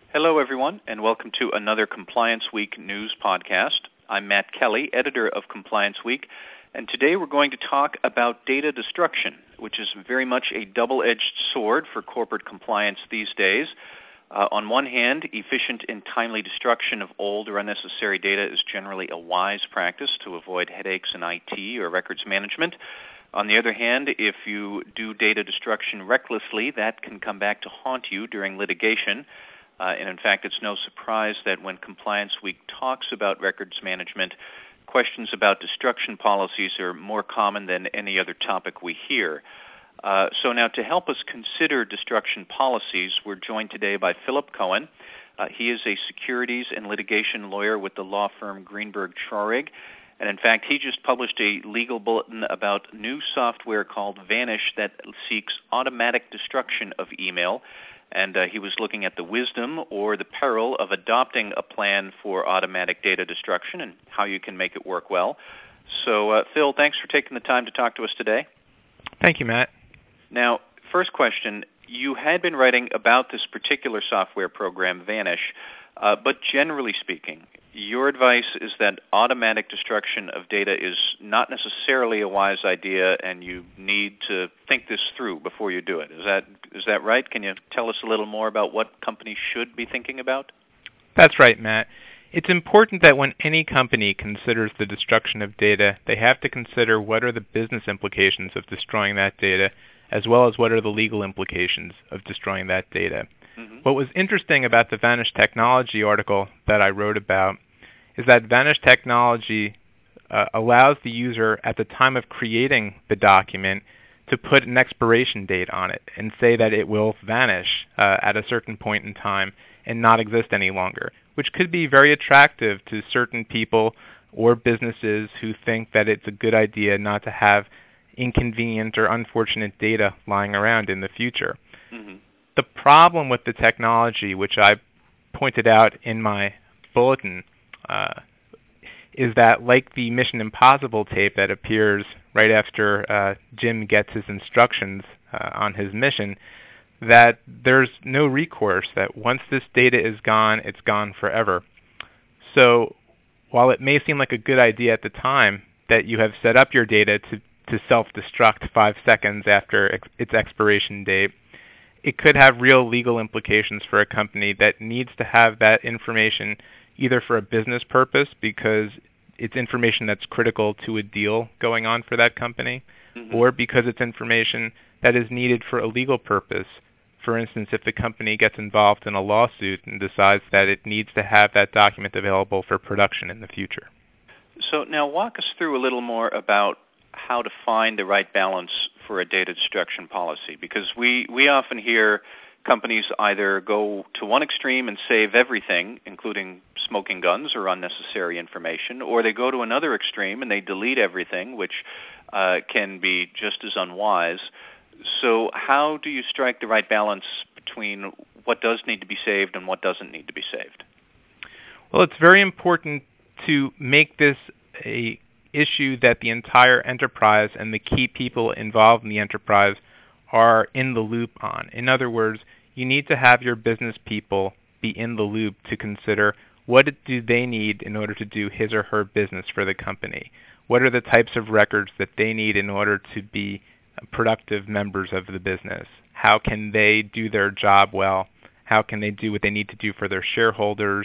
Hello, everyone, and welcome to another Compliance Week news podcast. I'm Matt Kelly, editor of Compliance Week, and today we're going to talk about data destruction, which is very much a double-edged sword for corporate compliance these days. On one hand, efficient and timely destruction of old or unnecessary data is generally a wise practice to avoid headaches in IT or records management. On the other hand, if you do data destruction recklessly, that can come back to haunt you during litigation. And in fact, it's no surprise that when Compliance Week talks about records management, questions about destruction policies are more common than any other topic we hear. So now to help us consider destruction policies, we're joined today by Philip Cohen. He is a securities and litigation lawyer with the law firm Greenberg Traurig. And in fact, he just published a legal bulletin about new software called Vanish that seeks automatic destruction of email. And he was looking at the wisdom or the peril of adopting a plan for automatic data destruction and how you can make it work well. So, Phil, thanks for taking the time to talk to us today. Thank you, Matt. Now, first question, you had been writing about this particular software program, Vanish, but generally speaking, your advice is that automatic destruction of data is not necessarily a wise idea, and you need to think this through before you do it. Is that right? Can you tell us a little more about what companies should be thinking about? That's right, Matt. It's important that when any company considers the destruction of data, they have to consider what are the business implications of destroying that data, as well as what are the legal implications of destroying that data. What was interesting about the Vanish Technology article that I wrote about is that Vanish Technology allows the user at the time of creating the document to put an expiration date on it and say that it will vanish at a certain point in time and not exist any longer, which could be very attractive to certain people or businesses who think that it's a good idea not to have inconvenient or unfortunate data lying around in the future. The problem with the technology, which I pointed out in my bulletin, is that like the Mission Impossible tape that appears right after Jim gets his instructions on his mission, that there's no recourse, that once this data is gone, it's gone forever. So while it may seem like a good idea at the time that you have set up your data to self-destruct 5 seconds after its expiration date, it could have real legal implications for a company that needs to have that information either for a business purpose because it's information that's critical to a deal going on for that company, or because it's information that is needed for a legal purpose. For instance, if the company gets involved in a lawsuit and decides that it needs to have that document available for production in the future. So now walk us through a little more about how to find the right balance for a data destruction policy, because we often hear companies either go to one extreme and save everything, including smoking guns or unnecessary information, or they go to another extreme and they delete everything, which can be just as unwise. So how do you strike the right balance between what does need to be saved and what doesn't need to be saved? Well, it's very important to make this a issue that the entire enterprise and the key people involved in the enterprise are in the loop on. In other words, you need to have your business people be in the loop to consider what do they need in order to do his or her business for the company. What are the types of records that they need in order to be productive members of the business? How can they do their job well? How can they do what they need to do for their shareholders?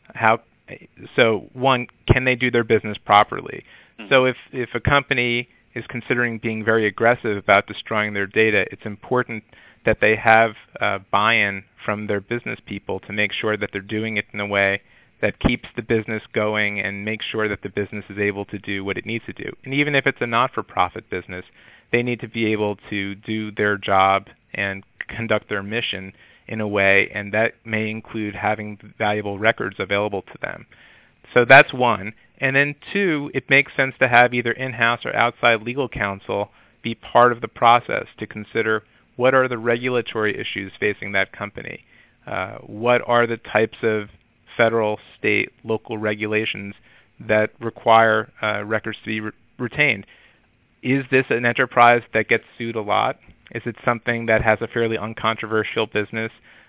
So one, can they do their business properly? So if a company is considering being very aggressive about destroying their data, it's important that they have buy-in from their business people to make sure that they're doing it in a way that keeps the business going and makes sure that the business is able to do what it needs to do. And even if it's a not-for-profit business, they need to be able to do their job and conduct their mission in a way, and that may include having valuable records available to them. So that's one. And then two, it makes sense to have either in-house or outside legal counsel be part of the process to consider what are the regulatory issues facing that company. What are the types of federal, state, local regulations that require records to be retained? Is this an enterprise that gets sued a lot? Is it something that has a fairly uncontroversial business?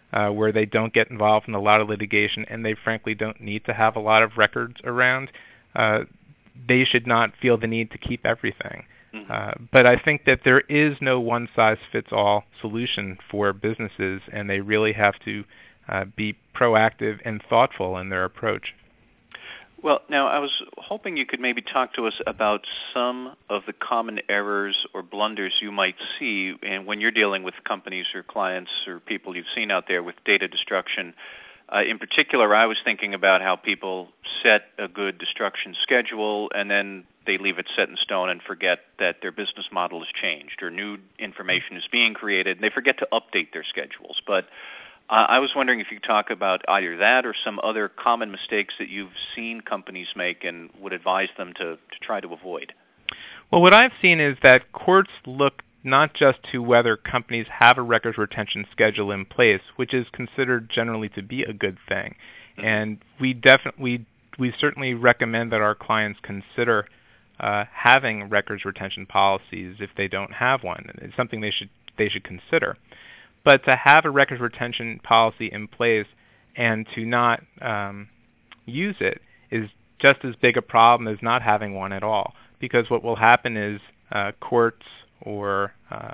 where they don't get involved in a lot of litigation and they frankly don't need to have a lot of records around, they should not feel the need to keep everything. But I think that there is no one-size-fits-all solution for businesses, and they really have to be proactive and thoughtful in their approach. Well, now I was hoping you could maybe talk to us about some of the common errors or blunders you might see and when you're dealing with companies or clients or people you've seen out there with data destruction. In particular, I was thinking about how people set a good destruction schedule and then they leave it set in stone and forget that their business model has changed or new information is being created, and they forget to update their schedules. But I was wondering if you could talk about either that or some other common mistakes that you've seen companies make and would advise them to try to avoid. Well, what I've seen is that courts look not just to whether companies have a records retention schedule in place, which is considered generally to be a good thing. And we certainly recommend that our clients consider having records retention policies if they don't have one. It's something they should consider. But to have a records retention policy in place and to not use it is just as big a problem as not having one at all. Because what will happen is courts or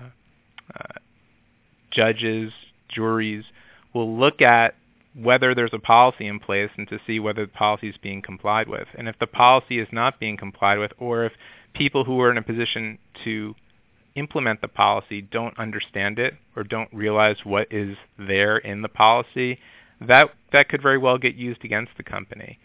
judges, juries will look at whether there's a policy in place and to see whether the policy is being complied with. And if the policy is not being complied with, or if people who are in a position to implement the policy don't understand it or don't realize what is there in the policy, that could very well get used against the company.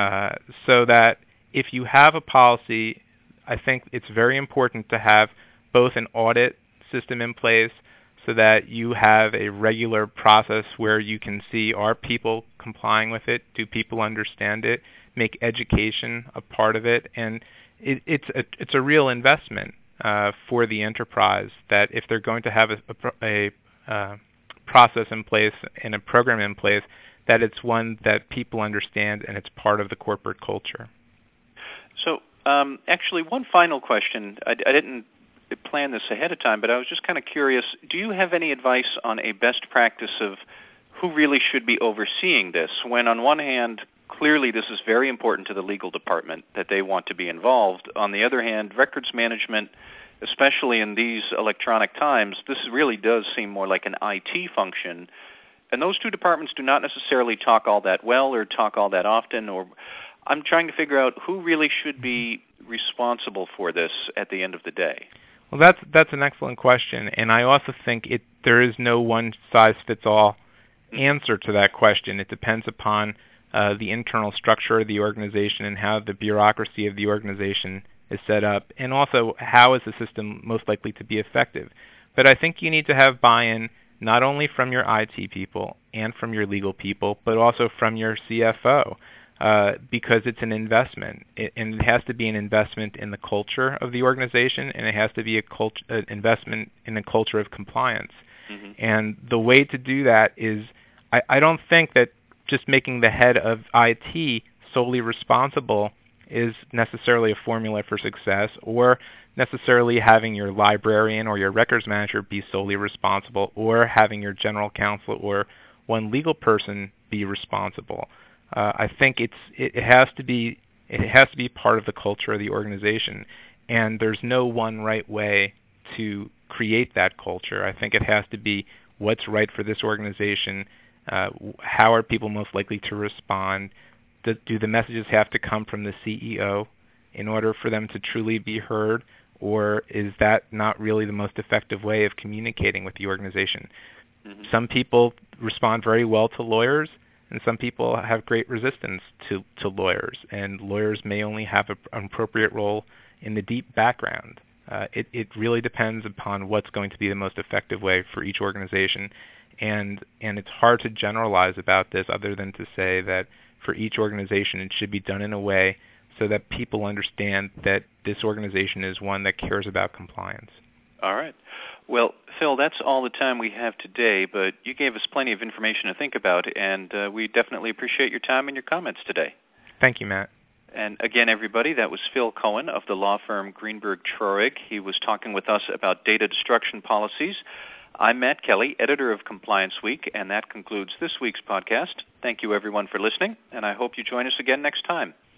So that if you have a policy, I think it's very important to have both an audit system in place so that you have a regular process where you can see, are people complying with it? Do people understand it? Make education a part of it. And it's a real investment for the enterprise that if they're going to have a process in place and a program in place, that it's one that people understand and it's part of the corporate culture. So actually, one final question. I didn't plan this ahead of time, but I was just kind of curious. Do you have any advice on a best practice of who really should be overseeing this? When on one hand, clearly this is very important to the legal department that they want to be involved. On the other hand, records management, especially in these electronic times, this really does seem more like an IT function. And those two departments do not necessarily talk all that well or talk all that often. Or I'm trying to figure out who really should be responsible for this at the end of the day. Well, that's an excellent question, and I also think there is no one-size-fits-all answer to that question. It depends upon the internal structure of the organization and how the bureaucracy of the organization is set up, and also how is the system most likely to be effective. But I think you need to have buy-in not only from your IT people and from your legal people, but also from your CFO. Because it's an investment, and it has to be an investment in the culture of the organization, and it has to be an investment in the culture of compliance. And the way to do that is, I don't think that just making the head of IT solely responsible is necessarily a formula for success, or necessarily having your librarian or your records manager be solely responsible, or having your general counsel or one legal person be responsible. I think it has to be part of the culture of the organization, and there's no one right way to create that culture. I think it has to be what's right for this organization. How are people most likely to respond? Do the messages have to come from the CEO in order for them to truly be heard, or is that not really the most effective way of communicating with the organization? Some people respond very well to lawyers, and some people have great resistance to lawyers, and lawyers may only have an appropriate role in the deep background. It really depends upon what's going to be the most effective way for each organization, and it's hard to generalize about this other than to say that for each organization it should be done in a way so that people understand that this organization is one that cares about compliance. All right. Well, Phil, that's all the time we have today, but you gave us plenty of information to think about, and we definitely appreciate your time and your comments today. Thank you, Matt. And again, everybody, that was Phil Cohen of the law firm Greenberg Traurig. He was talking with us about data destruction policies. I'm Matt Kelly, editor of Compliance Week, and that concludes this week's podcast. Thank you, everyone, for listening, and I hope you join us again next time.